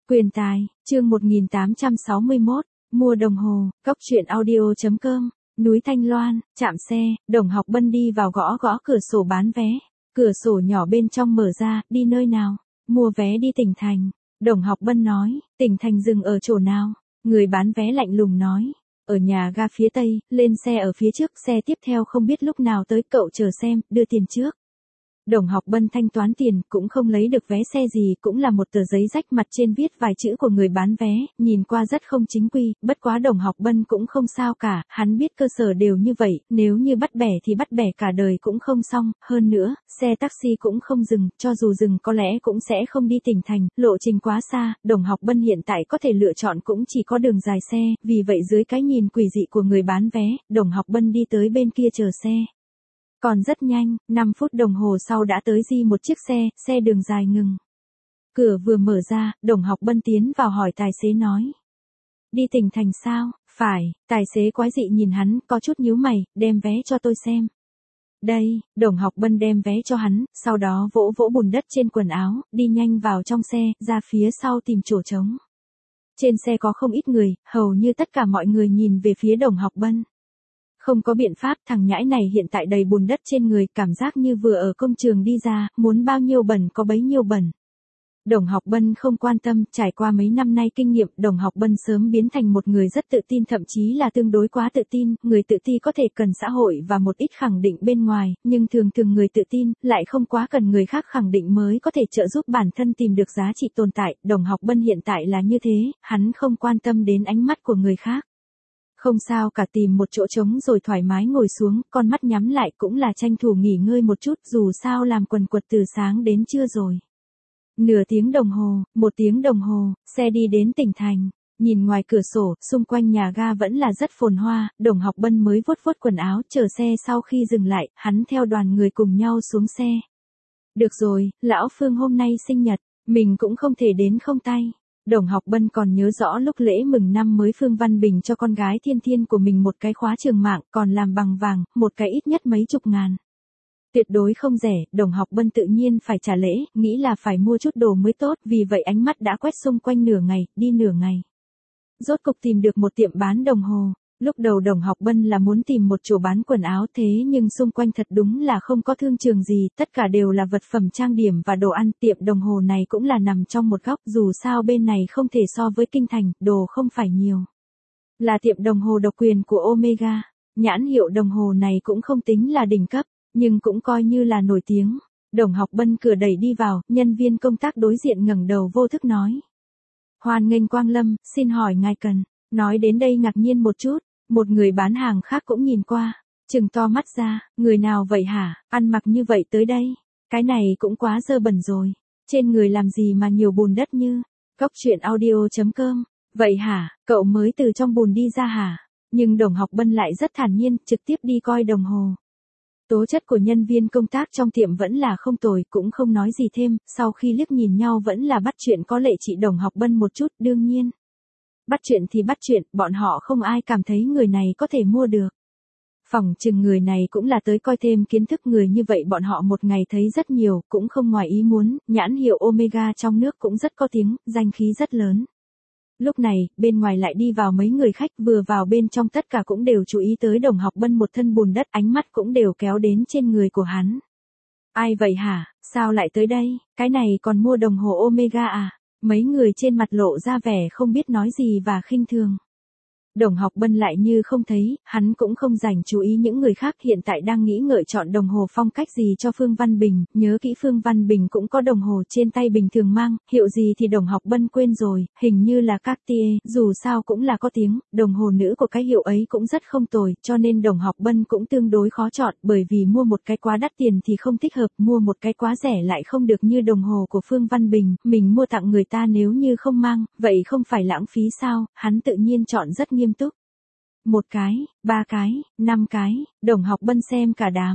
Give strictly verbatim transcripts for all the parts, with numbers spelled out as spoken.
Quyền tài, chương một nghìn tám trăm sáu mươi mốt, mua đồng hồ, cốc truyện audio chấm com, núi Thanh Loan, trạm xe, Đồng Học Bân đi vào gõ gõ cửa sổ bán vé. Cửa sổ nhỏ bên trong mở ra, đi nơi nào? Mua vé đi tỉnh thành. Đồng Học Bân nói, tỉnh thành dừng ở chỗ nào? Người bán vé lạnh lùng nói, ở nhà ga phía tây, lên xe ở phía trước, xe tiếp theo không biết lúc nào tới, cậu chờ xem, đưa tiền trước. Đồng Học Bân thanh toán tiền, cũng không lấy được vé xe gì, cũng là một tờ giấy rách, mặt trên viết vài chữ của người bán vé, nhìn qua rất không chính quy, bất quá Đồng Học Bân cũng không sao cả, hắn biết cơ sở đều như vậy, nếu như bắt bẻ thì bắt bẻ cả đời cũng không xong, hơn nữa, xe taxi cũng không dừng, cho dù dừng có lẽ cũng sẽ không đi tỉnh thành, lộ trình quá xa, Đồng Học Bân hiện tại có thể lựa chọn cũng chỉ có đường dài xe, vì vậy dưới cái nhìn quỷ dị của người bán vé, Đồng Học Bân đi tới bên kia chờ xe. Còn rất nhanh, năm phút đồng hồ sau đã tới di một chiếc xe, xe đường dài ngừng. Cửa vừa mở ra, Đồng Học Bân tiến vào hỏi tài xế nói. Đi tỉnh thành sao? Phải, tài xế quái dị nhìn hắn, có chút nhíu mày, đem vé cho tôi xem. Đây, Đồng Học Bân đem vé cho hắn, sau đó vỗ vỗ bùn đất trên quần áo, đi nhanh vào trong xe, ra phía sau tìm chỗ trống. Trên xe có không ít người, hầu như tất cả mọi người nhìn về phía Đồng Học Bân. Không có biện pháp, thằng nhãi này hiện tại đầy bùn đất trên người, cảm giác như vừa ở công trường đi ra, muốn bao nhiêu bẩn có bấy nhiêu bẩn. Đồng Học Bân không quan tâm, trải qua mấy năm nay kinh nghiệm, Đồng Học Bân sớm biến thành một người rất tự tin, thậm chí là tương đối quá tự tin, người tự ti có thể cần xã hội và một ít khẳng định bên ngoài, nhưng thường thường người tự tin, lại không quá cần người khác khẳng định mới có thể trợ giúp bản thân tìm được giá trị tồn tại, Đồng Học Bân hiện tại là như thế, hắn không quan tâm đến ánh mắt của người khác. Không sao cả, tìm một chỗ trống rồi thoải mái ngồi xuống, con mắt nhắm lại cũng là tranh thủ nghỉ ngơi một chút, dù sao làm quần quật từ sáng đến trưa rồi. Nửa tiếng đồng hồ, một tiếng đồng hồ, xe đi đến tỉnh thành. Nhìn ngoài cửa sổ, xung quanh nhà ga vẫn là rất phồn hoa, Đồng Học Bân mới vuốt vuốt quần áo, chờ xe sau khi dừng lại, hắn theo đoàn người cùng nhau xuống xe. Được rồi, lão Phương hôm nay sinh nhật, mình cũng không thể đến không tay. Đồng Học Bân còn nhớ rõ lúc lễ mừng năm mới Phương Văn Bình cho con gái Thiên Thiên của mình một cái khóa trường mạng, còn làm bằng vàng, một cái ít nhất mấy chục ngàn. Tuyệt đối không rẻ, Đồng Học Bân tự nhiên phải trả lễ, nghĩ là phải mua chút đồ mới tốt, vì vậy ánh mắt đã quét xung quanh nửa ngày, đi nửa ngày. Rốt cục tìm được một tiệm bán đồng hồ. Lúc đầu Đồng Học Bân là muốn tìm một chỗ bán quần áo, thế nhưng xung quanh thật đúng là không có thương trường gì, tất cả đều là vật phẩm trang điểm và đồ ăn, tiệm đồng hồ này cũng là nằm trong một góc, dù sao bên này không thể so với kinh thành, đồ không phải nhiều. Là tiệm đồng hồ độc quyền của Omega, nhãn hiệu đồng hồ này cũng không tính là đỉnh cấp, nhưng cũng coi như là nổi tiếng. Đồng Học Bân cửa đẩy đi vào, nhân viên công tác đối diện ngẩng đầu vô thức nói. Hoan nghênh quang lâm, xin hỏi ngài cần, nói đến đây ngạc nhiên một chút. Một người bán hàng khác cũng nhìn qua, trừng to mắt ra, người nào vậy hả, ăn mặc như vậy tới đây, cái này cũng quá dơ bẩn rồi, trên người làm gì mà nhiều bùn đất như, cốc truyện audio chấm com, vậy hả, cậu mới từ trong bùn đi ra hả, nhưng Đồng Học Bân lại rất thản nhiên, trực tiếp đi coi đồng hồ. Tố chất của nhân viên công tác trong tiệm vẫn là không tồi, cũng không nói gì thêm, sau khi liếc nhìn nhau vẫn là bắt chuyện có lệ chị Đồng Học Bân một chút, đương nhiên. Bắt chuyện thì bắt chuyện, bọn họ không ai cảm thấy người này có thể mua được. Phỏng chừng người này cũng là tới coi thêm kiến thức, người như vậy bọn họ một ngày thấy rất nhiều, cũng không ngoài ý muốn, nhãn hiệu Omega trong nước cũng rất có tiếng, danh khí rất lớn. Lúc này, bên ngoài lại đi vào mấy người khách, vừa vào bên trong tất cả cũng đều chú ý tới Đồng Học Bân một thân bùn đất, ánh mắt cũng đều kéo đến trên người của hắn. Ai vậy hả, sao lại tới đây, cái này còn mua đồng hồ Omega à? Mấy người trên mặt lộ ra vẻ không biết nói gì và khinh thường. Đồng Học Bân lại như không thấy, hắn cũng không dành chú ý những người khác, hiện tại đang nghĩ ngợi chọn đồng hồ phong cách gì cho Phương Văn Bình, nhớ kỹ Phương Văn Bình cũng có đồng hồ trên tay bình thường mang, hiệu gì thì Đồng Học Bân quên rồi, hình như là Cartier, dù sao cũng là có tiếng, đồng hồ nữ của cái hiệu ấy cũng rất không tồi, cho nên Đồng Học Bân cũng tương đối khó chọn, bởi vì mua một cái quá đắt tiền thì không thích hợp, mua một cái quá rẻ lại không được như đồng hồ của Phương Văn Bình, mình mua tặng người ta nếu như không mang, vậy không phải lãng phí sao, hắn tự nhiên chọn rất nghiêm túc. Một cái, ba cái, năm cái, Đồng Học Bân xem cả đám.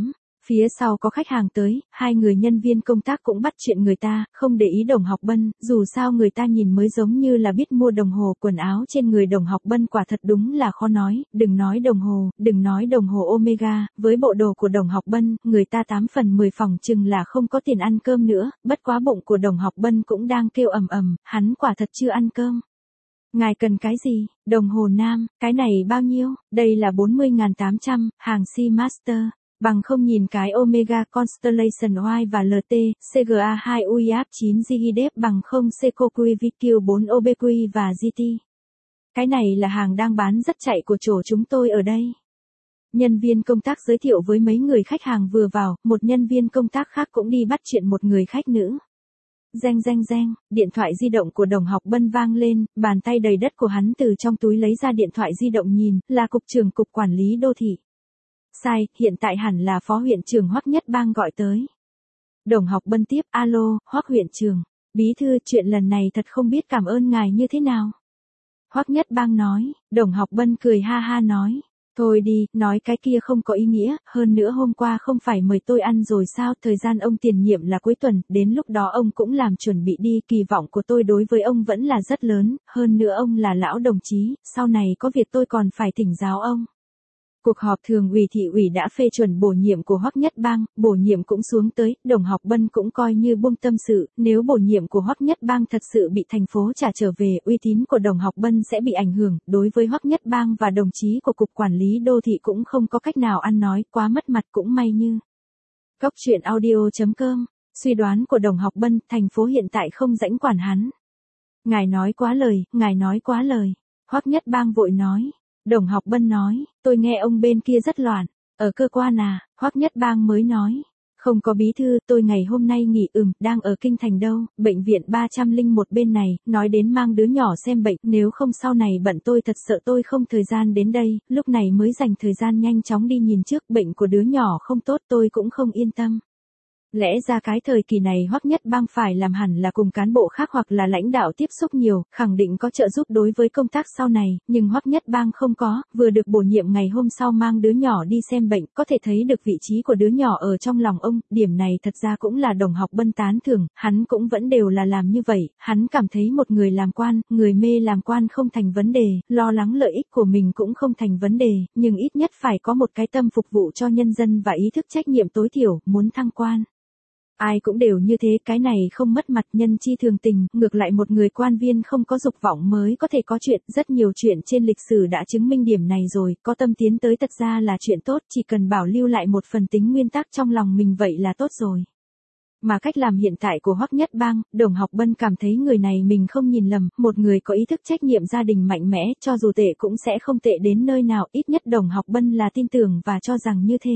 Phía sau có khách hàng tới, hai người nhân viên công tác cũng bắt chuyện người ta, không để ý Đồng Học Bân, dù sao người ta nhìn mới giống như là biết mua đồng hồ, quần áo trên người Đồng Học Bân quả thật đúng là khó nói, đừng nói đồng hồ, đừng nói đồng hồ Omega, với bộ đồ của Đồng Học Bân, người ta tám phần mười phòng chừng là không có tiền ăn cơm nữa, bất quá bụng của Đồng Học Bân cũng đang kêu ầm ầm, hắn quả thật chưa ăn cơm. Ngài cần cái gì? Đồng hồ nam, cái này bao nhiêu? Đây là bốn mươi nghìn tám trăm, hàng Seamaster. Bằng không nhìn cái Omega Constellation Y và lờ tê, xê giê a hai u i ép chín Zigidep bằng không Seiko Q V Q bốn O B Q và giê tê. Cái này là hàng đang bán rất chạy của chỗ chúng tôi ở đây. Nhân viên công tác giới thiệu với mấy người khách hàng vừa vào, một nhân viên công tác khác cũng đi bắt chuyện một người khách nữ. Reng reng reng, điện thoại di động của Đồng Học Bân vang lên, bàn tay đầy đất của hắn từ trong túi lấy ra điện thoại di động nhìn, là cục trưởng cục quản lý đô thị. Sai, hiện tại hẳn là phó huyện trưởng Hoắc Nhất Bang gọi tới. Đồng Học Bân tiếp, alo, Hoắc huyện trưởng, bí thư, chuyện lần này thật không biết cảm ơn ngài như thế nào. Hoắc Nhất Bang nói, Đồng Học Bân cười ha ha nói, thôi đi, nói cái kia không có ý nghĩa, hơn nữa hôm qua không phải mời tôi ăn rồi sao, thời gian ông tiền nhiệm là cuối tuần, đến lúc đó ông cũng làm chuẩn bị đi, kỳ vọng của tôi đối với ông vẫn là rất lớn, hơn nữa ông là lão đồng chí, sau này có việc tôi còn phải thỉnh giáo ông. Cuộc họp thường ủy thị ủy đã phê chuẩn bổ nhiệm của Hoắc Nhất Bang, bổ nhiệm cũng xuống tới, Đồng Học Bân cũng coi như buông tâm sự, nếu bổ nhiệm của Hoắc Nhất Bang thật sự bị thành phố trả trở về, uy tín của Đồng Học Bân sẽ bị ảnh hưởng, đối với Hoắc Nhất Bang và đồng chí của Cục Quản lý Đô thị cũng không có cách nào ăn nói, quá mất mặt cũng may như. Cốc truyện audio chấm com, suy đoán của Đồng Học Bân, thành phố hiện tại không rảnh quản hắn. Ngài nói quá lời, ngài nói quá lời, Hoắc Nhất Bang vội nói. Đồng Học Bân nói, tôi nghe ông bên kia rất loạn, ở cơ quan à, Hoắc Nhất Bang mới nói, không có bí thư, tôi ngày hôm nay nghỉ ừm, đang ở kinh thành đâu, bệnh viện ba trăm lẻ một bên này, nói đến mang đứa nhỏ xem bệnh, nếu không sau này bận tôi thật sợ tôi không thời gian đến đây, lúc này mới dành thời gian nhanh chóng đi nhìn trước, bệnh của đứa nhỏ không tốt tôi cũng không yên tâm. Lẽ ra cái thời kỳ này Hoắc Nhất Bang phải làm hẳn là cùng cán bộ khác hoặc là lãnh đạo tiếp xúc nhiều, khẳng định có trợ giúp đối với công tác sau này, nhưng Hoắc Nhất Bang không có, vừa được bổ nhiệm ngày hôm sau mang đứa nhỏ đi xem bệnh, có thể thấy được vị trí của đứa nhỏ ở trong lòng ông, điểm này thật ra cũng là Đồng Học Bân tán thưởng, hắn cũng vẫn đều là làm như vậy, hắn cảm thấy một người làm quan, người mê làm quan không thành vấn đề, lo lắng lợi ích của mình cũng không thành vấn đề, nhưng ít nhất phải có một cái tâm phục vụ cho nhân dân và ý thức trách nhiệm tối thiểu, muốn thăng quan. Ai cũng đều như thế, cái này không mất mặt, nhân chi thường tình, ngược lại một người quan viên không có dục vọng mới có thể có chuyện, rất nhiều chuyện trên lịch sử đã chứng minh điểm này rồi, có tâm tiến tới thật ra là chuyện tốt, chỉ cần bảo lưu lại một phần tính nguyên tắc trong lòng mình vậy là tốt rồi. Mà cách làm hiện tại của Hoắc Nhất Bang, Đồng Học Bân cảm thấy người này mình không nhìn lầm, một người có ý thức trách nhiệm gia đình mạnh mẽ, cho dù tệ cũng sẽ không tệ đến nơi nào, ít nhất Đồng Học Bân là tin tưởng và cho rằng như thế.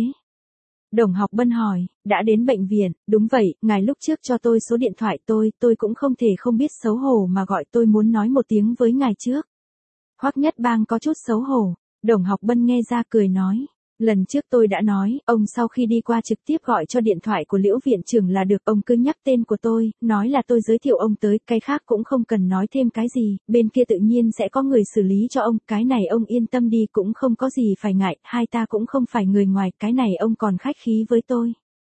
Đồng Học Bân hỏi, đã đến bệnh viện, đúng vậy, ngài lúc trước cho tôi số điện thoại tôi, tôi cũng không thể không biết xấu hổ mà gọi tôi muốn nói một tiếng với ngài trước. Hoắc Nhất Bang có chút xấu hổ, Đồng Học Bân nghe ra cười nói, lần trước tôi đã nói, ông sau khi đi qua trực tiếp gọi cho điện thoại của Liễu viện trưởng là được, ông cứ nhắc tên của tôi, nói là tôi giới thiệu ông tới, cái khác cũng không cần nói thêm cái gì, bên kia tự nhiên sẽ có người xử lý cho ông, cái này ông yên tâm đi cũng không có gì phải ngại, hai ta cũng không phải người ngoài, cái này ông còn khách khí với tôi.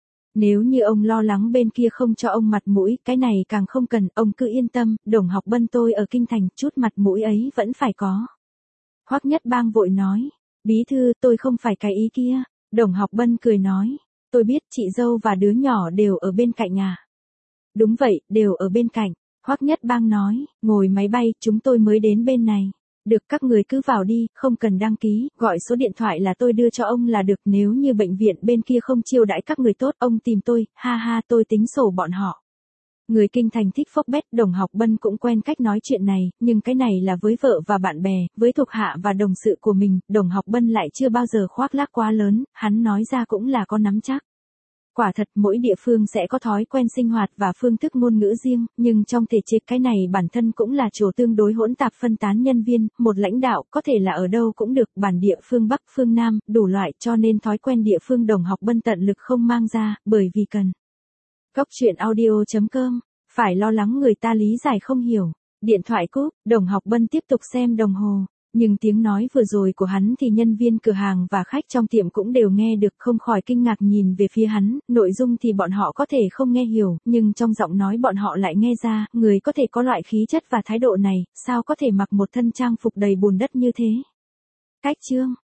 Nếu như ông lo lắng bên kia không cho ông mặt mũi, cái này càng không cần, ông cứ yên tâm, Đồng Học Bân tôi ở kinh thành, chút mặt mũi ấy vẫn phải có. Hoắc Nhất Bang vội nói. Bí thư, tôi không phải cái ý kia. Đồng Học Bân cười nói, tôi biết chị dâu và đứa nhỏ đều ở bên cạnh à. Đúng vậy, đều ở bên cạnh. Hoắc Nhất Bang nói, ngồi máy bay, chúng tôi mới đến bên này. Được, các người cứ vào đi, không cần đăng ký, gọi số điện thoại là tôi đưa cho ông là được, nếu như bệnh viện bên kia không chiêu đãi các người tốt, ông tìm tôi, ha ha tôi tính sổ bọn họ. Người kinh thành thích phốc bét, Đồng Học Bân cũng quen cách nói chuyện này, nhưng cái này là với vợ và bạn bè, với thuộc hạ và đồng sự của mình, Đồng Học Bân lại chưa bao giờ khoác lác quá lớn, hắn nói ra cũng là có nắm chắc. Quả thật mỗi địa phương sẽ có thói quen sinh hoạt và phương thức ngôn ngữ riêng, nhưng trong thể chế cái này bản thân cũng là chỗ tương đối hỗn tạp phân tán nhân viên, một lãnh đạo có thể là ở đâu cũng được, bản địa phương Bắc phương Nam, đủ loại, cho nên thói quen địa phương Đồng Học Bân tận lực không mang ra, bởi vì cần. Cốc truyện audio chấm com, phải lo lắng người ta lý giải không hiểu. Điện thoại cúp, Đồng Học Bân tiếp tục xem đồng hồ. Nhưng tiếng nói vừa rồi của hắn thì nhân viên cửa hàng và khách trong tiệm cũng đều nghe được, không khỏi kinh ngạc nhìn về phía hắn, nội dung thì bọn họ có thể không nghe hiểu, nhưng trong giọng nói bọn họ lại nghe ra, người có thể có loại khí chất và thái độ này, sao có thể mặc một thân trang phục đầy bùn đất như thế. Cách chương